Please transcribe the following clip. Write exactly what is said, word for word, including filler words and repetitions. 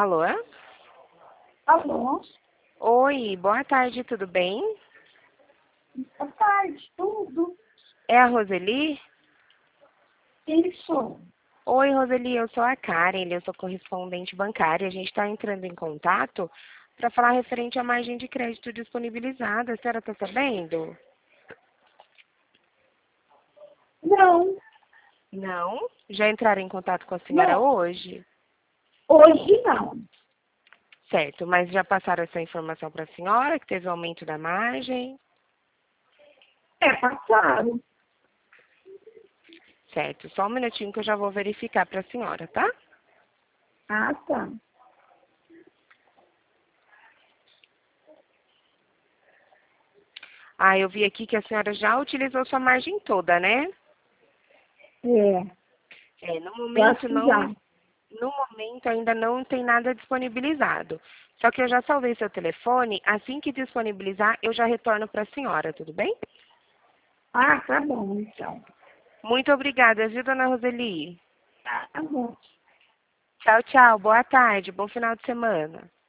Alô? Alô? Oi, boa tarde, tudo bem? Boa tarde, tudo. É a Roseli? Isso. Oi, Roseli, eu sou a Karen, eu sou correspondente bancária. A gente está entrando em contato para falar referente à margem de crédito disponibilizada. A senhora está sabendo? Não, Não? Já entraram em contato com a senhora não. hoje? Hoje não. Certo, mas já passaram essa informação para a senhora, que teve aumento da margem? É, passaram. Certo, só um minutinho que eu já vou verificar para a senhora, tá? Ah, tá. Ah, eu vi aqui que a senhora já utilizou sua margem toda, né? É, É, no eu acho momento que já. não, no momento ainda não tem nada disponibilizado. Só que eu já salvei seu telefone, assim que disponibilizar, eu já retorno para a senhora, tudo bem? Ah, tá bom, então. Muito obrigada, viu, dona Roseli? Tá bom. Tchau, tchau, boa tarde, bom final de semana.